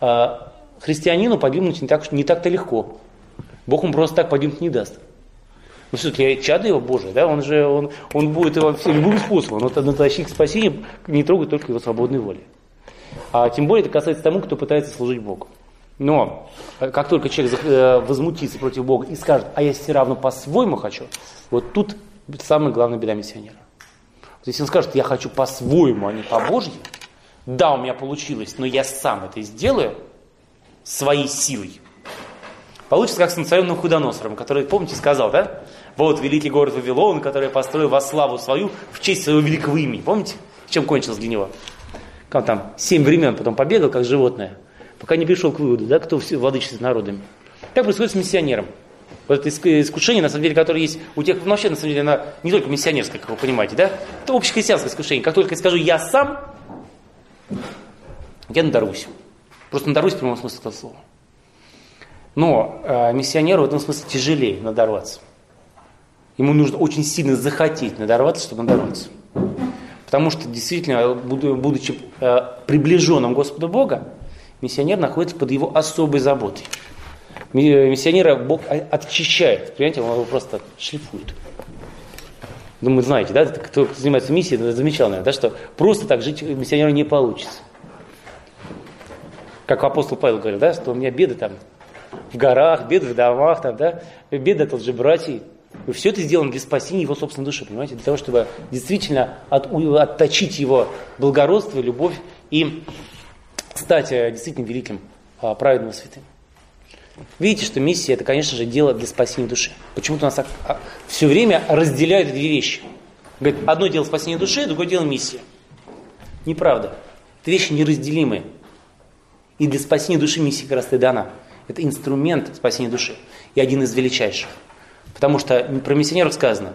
христианину погибнуть не так-то легко. Бог ему просто так погибнуть не даст. Ну все-таки чадо его Божие, да, он будет его любым способом, он натащить к спасению, не трогает только его свободной воли. А тем более это касается тому, кто пытается служить Богу. Но как только человек возмутится против Бога и скажет, а я все равно по-своему хочу, вот тут самая главная беда миссионера. Вот если он скажет, я хочу по-своему, а не по-божьему, да, у меня получилось, но я сам это сделаю своей силой. Получится как с Национальным худоносором, который, помните, сказал, да? Вот великий город Вавилон, который я построил во славу свою в честь своего великого имени. Помните, чем кончилось для него? Как там 7 времен потом побегал, как животное, пока не пришел к выводу, да, кто владычествует народами. Так происходит с миссионером. Вот это искушение, на самом деле, которое есть у тех, вообще, на самом деле, оно не только миссионерское, как вы понимаете, да? Это общехристианское искушение. Как только я скажу «я сам», я надорусь. Просто надорусь в прямом смысле этого слова. Но миссионеру в этом смысле тяжелее надорваться. Ему нужно очень сильно захотеть надорваться, чтобы надорваться. Потому что действительно, будучи приближенным к Господу Бога, миссионер находится под его особой заботой. Миссионера Бог очищает, понимаете, он его просто шлифует. Думаю, знаете, да, кто занимается миссией, замечал, наверное, да, что просто так жить миссионеру не получится. Как апостол Павел говорил, да, что у меня беды там в горах, беды в домах, там, да, беды от лжебратьев. И все это сделано для спасения его собственной души, понимаете, для того, чтобы действительно отточить его благородство, любовь и стать действительно великим, праведным и святым. Видите, что миссия – это, конечно же, дело для спасения души. Почему-то у нас все время разделяют эти две вещи. Говорят, одно дело спасение души, другое дело миссия. Неправда. Это вещи неразделимые. И для спасения души миссия как раз и дана. Это инструмент спасения души. И один из величайших. Потому что про миссионеров сказано,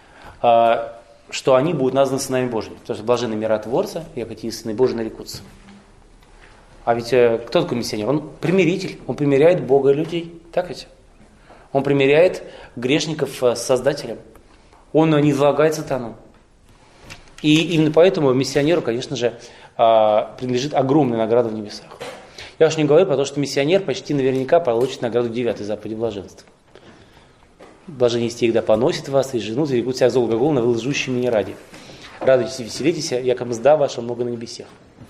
что они будут названы сынами Божьими. Потому что блаженны миротворцы, и какие сыны Божьи нарекутся. А ведь кто такой миссионер? Он примиритель, он примиряет Бога и людей. Так ведь? Он примиряет грешников с Создателем. Он не излагает сатану. И именно поэтому миссионеру, конечно же, принадлежит огромная награда в небесах. Я уж не говорю про то, что миссионер почти наверняка получит награду 9-й заповеди блаженства. Блаженны есть те, когда поносят вас, и женут, и рекут себя зол глаголно, вы лжущие меня ради. Радуйтесь и веселитесь, яко мзда ваша много на небесах.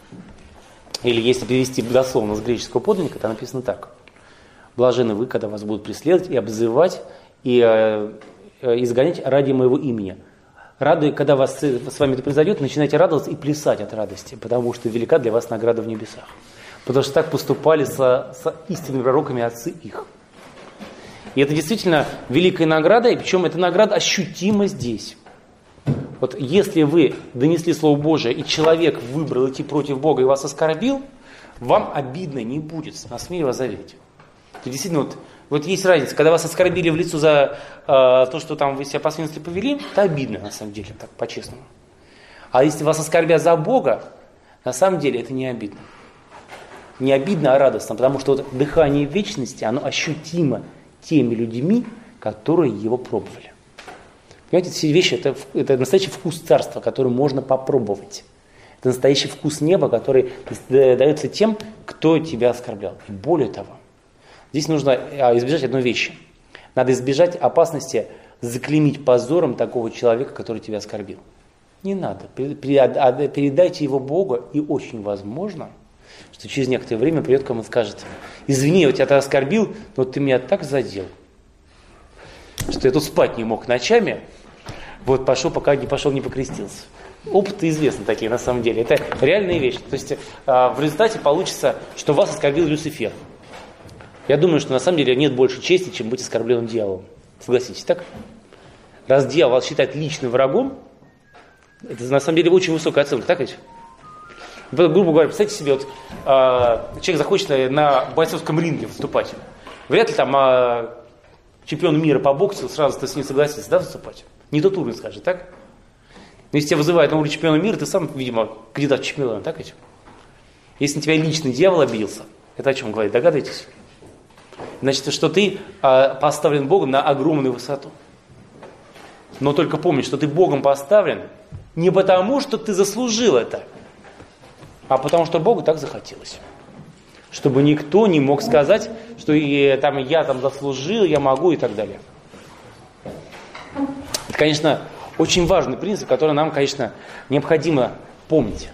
Или если перевести дословно с греческого подлинника, то написано так. Блаженны вы, когда вас будут преследовать и обзывать, и изгонять ради моего имени. Когда с вами это произойдет, начинайте радоваться и плясать от радости, потому что велика для вас награда в небесах. Потому что так поступали с истинными пророками отцы их. И это действительно великая награда, и причем эта награда ощутима здесь. Вот если вы донесли Слово Божие, и человек выбрал идти против Бога и вас оскорбил, вам обидно не будет, насмею вас заверить. То действительно, вот есть разница, когда вас оскорбили в лицо за то, что там вы себя по свинству повели, это обидно, на самом деле, так по-честному. А если вас оскорбят за Бога, на самом деле это не обидно. Не обидно, а радостно, потому что вот дыхание вечности, оно ощутимо теми людьми, которые его пробовали. Понимаете, все вещи это настоящий вкус царства, который можно попробовать. Это настоящий вкус неба, который дается тем, кто тебя оскорблял. И более того, здесь нужно избежать одной вещи. Надо избежать опасности заклеймить позором такого человека, который тебя оскорбил. Не надо. Передайте его Богу, и очень возможно, что через некоторое время придет к вам и скажет: извини, я тебя оскорбил, но ты меня так задел, что я тут спать не мог ночами, вот пошел, пока не покрестился. Опыты известны такие на самом деле. Это реальная вещь. То есть в результате получится, что вас оскорбил Люцифер. Я думаю, что на самом деле нет больше чести, чем быть оскорбленным дьяволом. Согласитесь, так? Раз дьявол вас считает личным врагом, это на самом деле очень высокая оценка, так ведь? Грубо говоря, представьте себе, вот, человек захочет на бойцовском ринге выступать. Вряд ли там чемпион мира по боксу сразу ты с ним согласится, да, выступать? Не тот уровень, скажет, так? Но если тебя вызывают на уровень чемпиона мира, ты сам, видимо, кандидат в чемпиона, так ведь? Если на тебя лично дьявол обиделся, это о чем говорит, догадываетесь? Значит, что ты поставлен Богом на огромную высоту. Но только помни, что ты Богом поставлен не потому, что ты заслужил это, а потому что Богу так захотелось. Чтобы никто не мог сказать, что я там заслужил, я могу и так далее. конечно, очень важный принцип, который нам, конечно, необходимо помнить.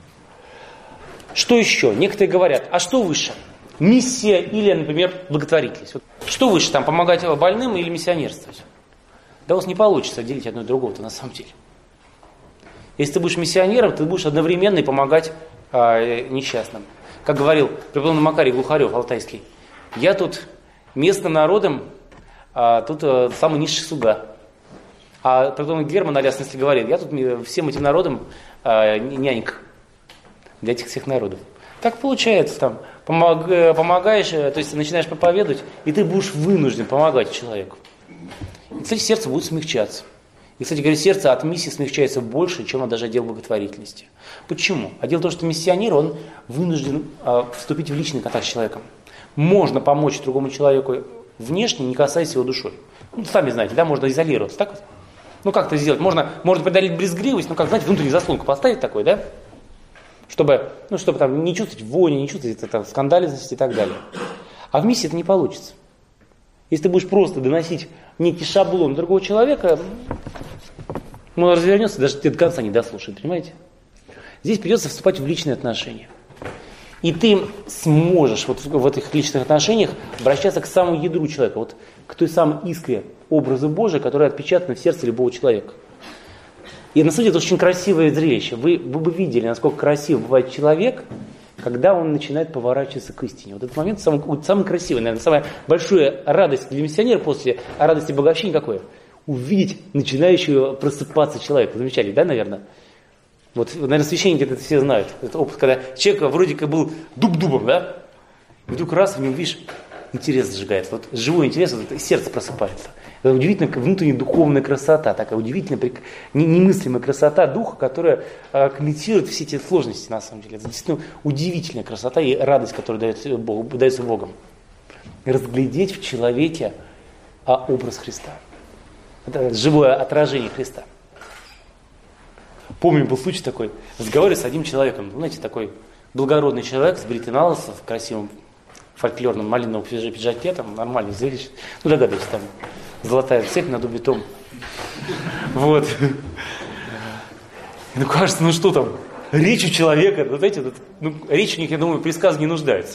Что еще? Некоторые говорят, а что выше? Миссия или, например, благотворительность. Вот что выше, там, помогать больным или миссионерствовать? Да у вас не получится отделить одно от другого-то на самом деле. Если ты будешь миссионером, ты будешь одновременно и помогать несчастным. Как говорил преподобный Макарий Глухарев, алтайский, я тут местным народом, тут самый низший слуга. А преподобный Герман Алясности говорит, я тут всем этим народам нянька для этих всех народов. Так получается, там, помогаешь, то есть начинаешь проповедовать, и ты будешь вынужден помогать человеку. И, кстати, сердце будет смягчаться. И, кстати говоря, сердце от миссии смягчается больше, чем от даже отдела благотворительности. Почему? А дело в том, что миссионер, он вынужден вступить в личный контакт с человеком. Можно помочь другому человеку внешне, не касаясь его душой. Ну, сами знаете, да, можно изолироваться, так вот? Ну, как это сделать? Можно преодолеть брезгливость, ну, как, знаете, внутреннюю заслонку поставить такой, да? Чтобы там не чувствовать вони, не чувствовать там, скандализности и так далее. А в миссии это не получится. Если ты будешь просто доносить некий шаблон другого человека, он развернется, даже ты до конца не дослушает, понимаете? Здесь придется вступать в личные отношения. И ты сможешь вот в этих личных отношениях обращаться к самому ядру человека, вот к той самой искре образа Божия, которая отпечатана в сердце любого человека. И на самом деле это очень красивое зрелище. Вы бы видели, насколько красив бывает человек, когда он начинает поворачиваться к истине. Вот этот момент самый красивый, наверное, самая большая радость для миссионера после радости боговщения какое? Увидеть начинающего просыпаться человека. Замечали, да, наверное? Вот, наверное, священники это все знают. Это опыт, когда человек вроде как был дуб-дубом, да? И вдруг раз в нем, видишь, интерес зажигается. Вот живой интерес, вот сердце просыпается. Это удивительная внутренняя духовная красота, такая удивительная, немыслимая красота духа, которая комментирует все эти сложности на самом деле. Это действительно удивительная красота и радость, которая дается Богом. Разглядеть в человеке образ Христа. Это живое отражение Христа. Помню, был случай такой, разговариваю с одним человеком, знаете, такой благородный человек с бритой на лысо, в красивом фольклорном малиновом пиджаке, там нормальный зрелище, ну догадываюсь, там золотая цепь над убитом. Вот. Ну кажется, ну что там, речь у человека, вот знаете, ну, речь у них, я думаю, присказы не нуждается.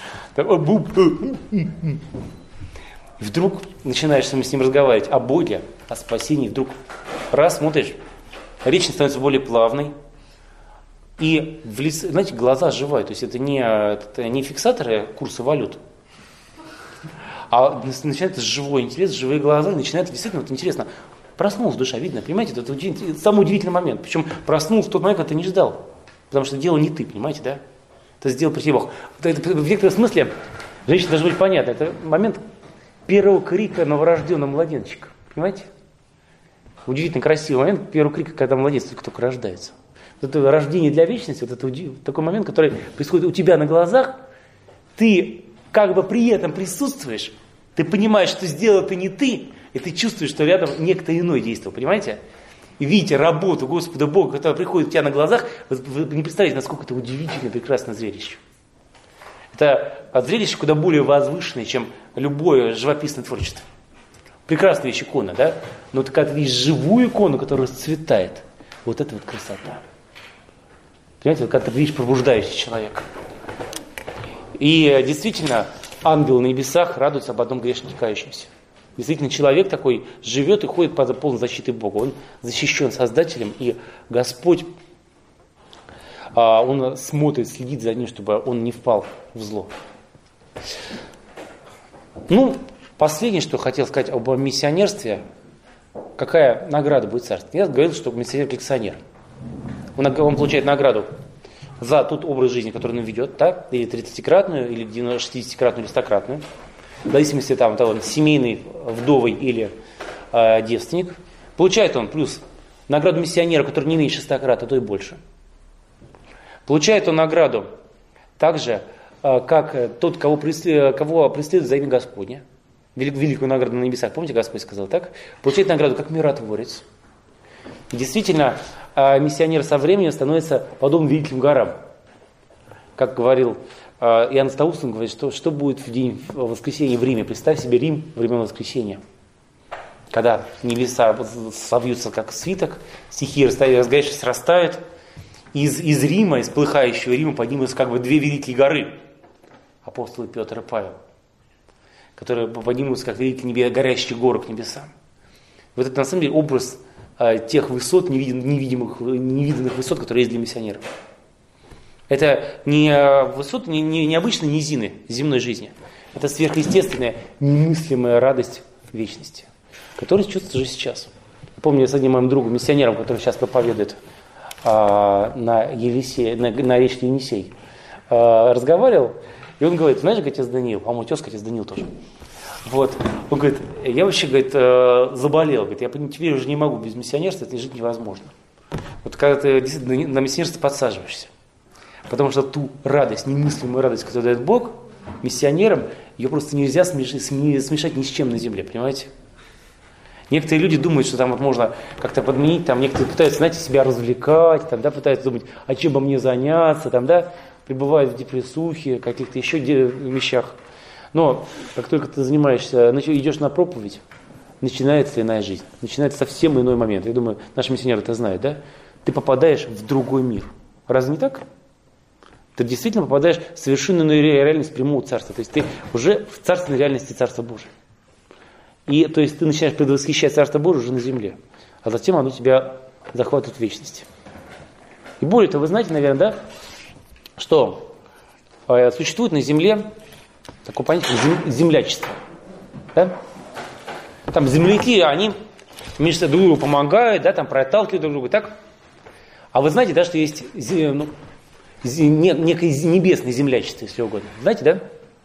И вдруг начинаешь с ним разговаривать о Боге, о спасении, вдруг раз смотришь, речь становится более плавной, и, знаете, глаза оживают, то есть это не фиксаторы курса валют, а начинается живой интерес, живые глаза, и начинает действительно, вот интересно, проснулась душа, видно, понимаете, это самый удивительный момент, причем проснулся в тот момент, когда ты не ждал, потому что дело не ты, понимаете, да, это сделал при тебе Бог. Это, в некотором смысле, женщина должна быть понятна, это момент первого крика новорожденного младенчика, понимаете? Удивительно красивый момент первого крика, когда младенец только рождается. Вот это рождение для вечности, вот это такой момент, который происходит у тебя на глазах, ты как бы при этом присутствуешь, ты понимаешь, что сделал это не ты, и ты чувствуешь, что рядом некто иной действовал, понимаете? И видите работу Господа Бога, которая приходит у тебя на глазах, вы не представляете, насколько это удивительное, прекрасное зрелище. Это зрелище куда более возвышенное, чем любое живописное творчество. Прекрасная вещь икона, да? Но ты когда видишь живую икону, которая расцветает, вот это вот красота. Понимаете, вот когда ты видишь пробуждающий человека. И действительно, ангел на небесах радуется об одном грешнике кающемся. Действительно, человек такой живет и ходит под полной защитой Бога. Он защищен Создателем, и Господь, Он смотрит, следит за ним, чтобы он не впал в зло. Ну, последнее, что хотел сказать об миссионерстве, какая награда будет царства. Я говорил, что миссионер коллекционер. Он получает награду за тот образ жизни, который он ведет, так? Или 30-кратную, или 60-кратную, или 100-кратную. В зависимости от того, семейный, вдовый или девственник. Получает он плюс награду миссионера, который не меньше 100 крат, а то и больше. Получает он награду также, как тот, кого преследует за имя Господня. Великую награду на небесах, помните, Господь сказал так? Получает награду как миротворец. И действительно, миссионер со временем становится подобным великим горам. Как говорил Иоанн Златоуст, он говорит, что будет в день воскресенья в Риме. Представь себе Рим времен воскресенья. когда небеса совьются как свиток, стихии разгоревшись растают, из Рима, из полыхающего Рима поднимутся как бы две великие горы, апостолы Петр и Павел, которые поднимутся как великие горящие горы к небесам. Вот это на самом деле образ тех высот, невидимых, невиданных высот, которые есть для миссионеров. Это не высоты, не обычные низины земной жизни. Это сверхъестественная, немыслимая радость вечности, которая чувствуется уже сейчас. Помню, я с одним моим другом, миссионером, который сейчас проповедует на речке Енисей, разговаривал, и он говорит: знаешь, отец Даниил, по-моему, тезка отец Даниил тоже. Вот. Он говорит: я вообще, говорит, заболел, говорит, я теперь уже не могу без миссионерства, это жить невозможно. Вот когда ты действительно на миссионерство подсаживаешься, потому что ту радость, немыслимую радость, которую дает Бог миссионерам, ее просто нельзя смешать ни с чем на земле, понимаете? Некоторые люди думают, что там вот можно как-то подменить, там некоторые пытаются, знаете, себя развлекать, там, да, пытаются думать, а чем бы мне заняться, там, да, пребывают в депрессухе, каких-то еще вещах. Но как только ты занимаешься, идешь на проповедь, начинается иная жизнь, начинается совсем иной момент. Я думаю, наши миссионеры это знают, да? Ты попадаешь в другой мир. Разве не так? Ты действительно попадаешь в совершенно иную реальность прямого царства. То есть ты уже в царственной реальности Царства Божия. И то есть ты начинаешь предвосхищать Царство Божие уже на земле. А затем оно тебя захватывает в вечности. И более того, вы знаете, наверное, да, что существует на земле такое понятие землячество. Да? Там земляки, они между собой друг другу помогают, да, там проталкивают друг друга, так? А вы знаете, да, что есть некое небесное землячество, если угодно. Знаете, да?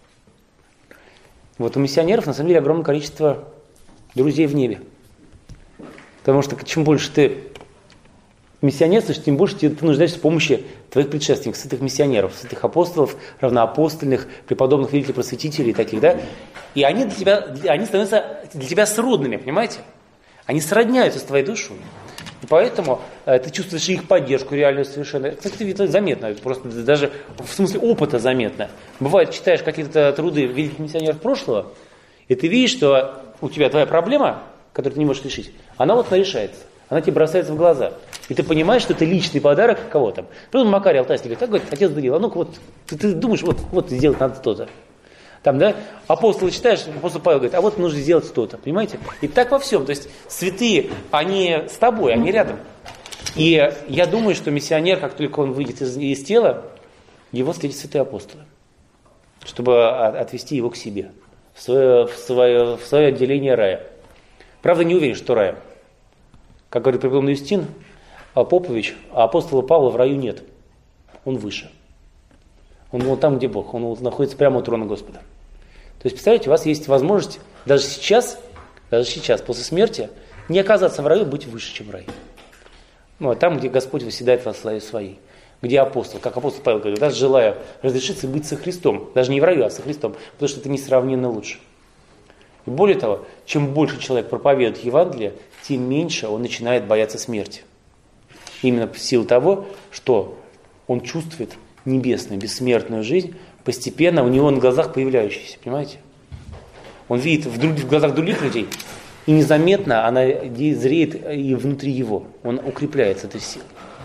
Вот у миссионеров на самом деле огромное количество друзей в небе. Потому что чем больше ты миссионерствуешь, тем больше ты нуждаешься в помощи твоих предшественников, святых миссионеров, святых апостолов, равноапостольных, преподобных великих просветителей таких, да? И они становятся для тебя сродными, понимаете? Они сродняются с твоей душой. И поэтому ты чувствуешь их поддержку реальную совершенно. Кстати, это заметно, это просто даже в смысле опыта заметно. Бывает, читаешь какие-то труды великих миссионеров прошлого, и ты видишь, что у тебя твоя проблема, которую ты не можешь решить, она вот решается. Она тебе бросается в глаза. И ты понимаешь, что это личный подарок кого там. Потом Макарий Алтайский говорит: так, говорит, отец Даниил, а ну-ка вот, ты думаешь, вот сделать надо то-то. Там, да, апостолы читаешь, апостол Павел говорит: а вот нужно сделать то-то, понимаете? И так во всем, то есть святые, они с тобой, они рядом. И я думаю, что миссионер, как только он выйдет из тела, его встретят святые апостолы, чтобы отвести его к себе, в свое отделение рая. Правда, не уверен, что рая. Как говорит преподобный Юстин Попович, а апостола Павла в раю нет, он выше. Он вот там, где Бог, он находится прямо у трона Господа. То есть, представляете, у вас есть возможность даже сейчас, после смерти, не оказаться в раю, быть выше, чем в раю. Ну, а там, где Господь восседает во славе своей. Где апостол, как апостол Павел говорит, даже желаю разрешиться быть со Христом. Даже не в раю, а со Христом, потому что это несравненно лучше. И более того, чем больше человек проповедует Евангелие, тем меньше он начинает бояться смерти. Именно в силу того, что он чувствует небесную, бессмертную жизнь, постепенно у него на глазах появляющейся, понимаете? Он видит в глазах других людей, и незаметно она зреет и внутри его. Он укрепляется этой силой.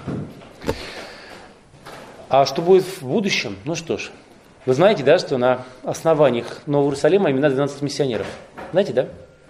А что будет в будущем? Ну что ж, вы знаете, да, что на основаниях Нового Иерусалима имена 12 миссионеров. Знаете, да?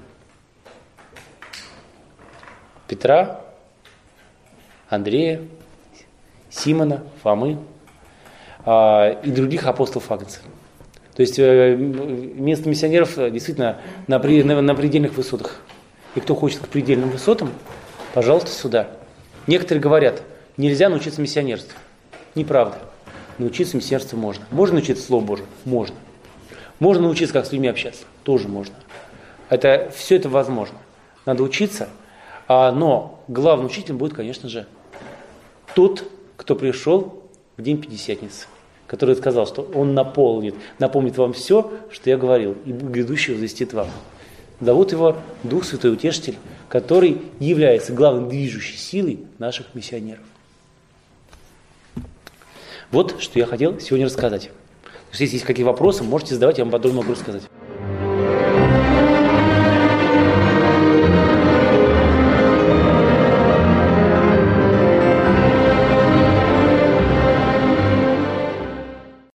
Петра, Андрея, Симона, Фомы и других апостолов Агнца. То есть место миссионеров действительно на предельных высотах. И кто хочет к предельным высотам, пожалуйста, сюда. Некоторые говорят, нельзя научиться миссионерству. Неправда. Научиться миссионерству можно. Можно научиться Слову Божьему? Можно. Можно научиться, как с людьми общаться? Тоже можно. Все это возможно. Надо учиться, но главным учителем будет, конечно же, тот, кто пришел в день Пятидесятницы, который сказал, что он напомнит вам все, что я говорил, и грядущее возвестит вам. Зовут его Дух Святой Утешитель, который является главной движущей силой наших миссионеров. Вот, что я хотел сегодня рассказать. Если есть какие вопросы, можете задавать, я вам подробно могу рассказать.